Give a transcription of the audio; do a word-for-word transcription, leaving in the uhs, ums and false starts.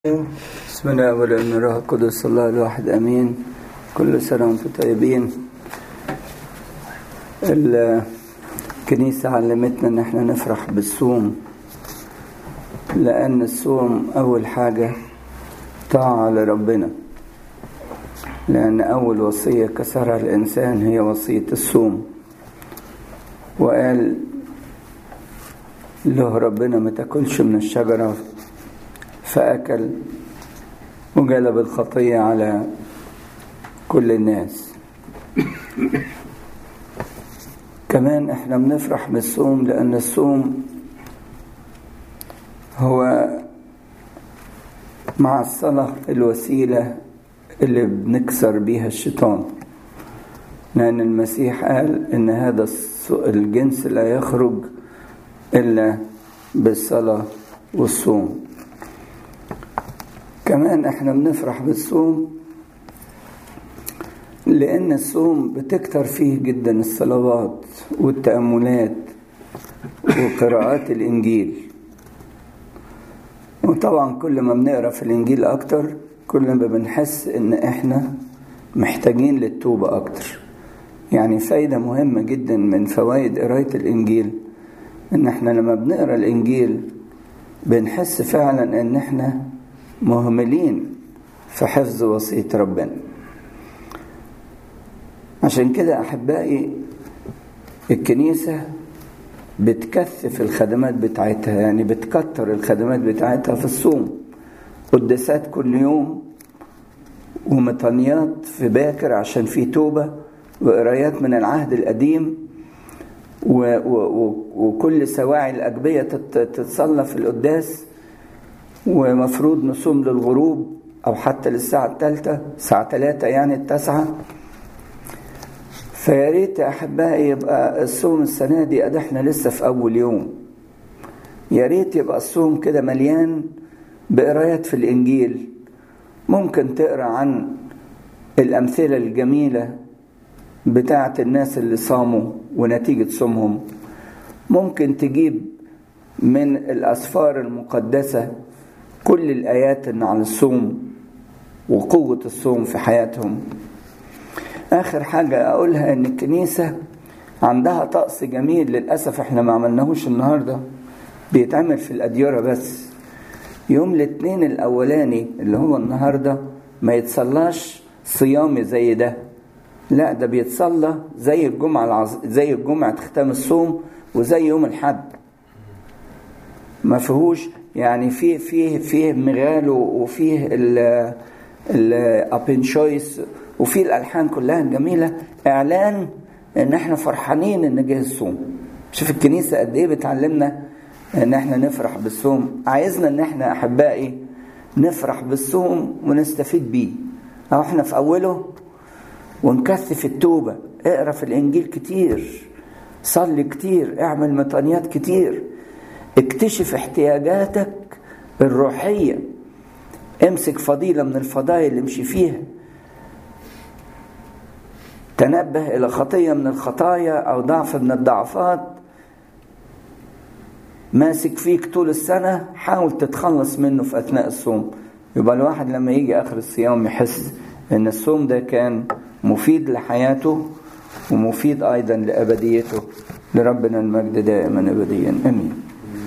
بسم الله والابن والروح القدس الله الواحد امين. كل سنه وانتم طيبين. الكنيسه علمتنا ان احنا نفرح بالصوم، لان الصوم اول حاجه طاعه لربنا، لان اول وصيه كسرها الانسان هي وصيه الصوم. وقال له ربنا ما تاكلش من الشجره، فأكل وجلب الخطية على كل الناس. كمان احنا بنفرح بالصوم لأن الصوم هو مع الصلاة الوسيلة اللي بنكسر بيها الشيطان، لأن المسيح قال إن هذا الجنس لا يخرج إلا بالصلاة والصوم. كمان احنا بنفرح بالصوم لأن الصوم بتكتر فيه جدا الصلوات والتأملات وقراءات الإنجيل. وطبعا كل ما بنقرأ في الإنجيل أكتر كل ما بنحس إن احنا محتاجين للتوبة أكتر. يعني فايدة مهمة جدا من فوائد قراءة الإنجيل إن احنا لما بنقرأ الإنجيل بنحس فعلا إن احنا مهملين في حفظ وصية ربنا. عشان كده أحبائي الكنيسة بتكثف الخدمات بتاعتها، يعني بتكتر الخدمات بتاعتها في الصوم، قداسات كل يوم ومطانيات في باكر عشان في توبة وقرايات من العهد القديم و- و- وكل سواعي الأجبية تتصلى في القداس، ومفروض نصوم للغروب أو حتى للساعة الثالثة الساعة ثلاثة يعني التاسعة. فياريت أحبائي يبقى الصوم السنة دي قد احنا لسه في أول يوم، ياريت يبقى الصوم كده مليان بقرايات في الإنجيل. ممكن تقرأ عن الأمثلة الجميلة بتاعة الناس اللي صاموا ونتيجة صومهم. ممكن تجيب من الأسفار المقدسة كل الآيات عن الصوم وقوة الصوم في حياتهم. آخر حاجة أقولها إن الكنيسة عندها طقس جميل، للأسف إحنا ما عملناهوش النهاردة، بيتعمل في الأديرة بس. يوم الاثنين الأولاني اللي هو النهاردة ما يتصلاش صيامي زي ده، لا ده بيتصلى زي الجمعة العظ... زي الجمعة ختام الصوم وزي يوم الحد. ما فيهوش يعني فيه فيه فيه مغالو وفيه ال الابنشويس وفيه الالحان كلها الجميله، اعلان ان احنا فرحانين ان جه الصوم. شوف الكنيسه قد ايه بتعلمنا ان احنا نفرح بالصوم. عايزنا ان احنا احبائي نفرح بالصوم ونستفيد بيه. اهو احنا في اوله ونكثف التوبه، اقرا في الانجيل كتير، صلي كتير، اعمل مطانيات كتير، اكتشف احتياجاتك الروحية، امسك فضيلة من الفضائل اللي امشي فيها، تنبه إلى خطية من الخطايا أو ضعف من الضعفات ماسك فيك طول السنة، حاول تتخلص منه في أثناء الصوم. يبقى الواحد لما يجي آخر الصيام يحس أن الصوم ده كان مفيد لحياته ومفيد أيضا لأبديته. لربنا المجد دائما أبديا آمين.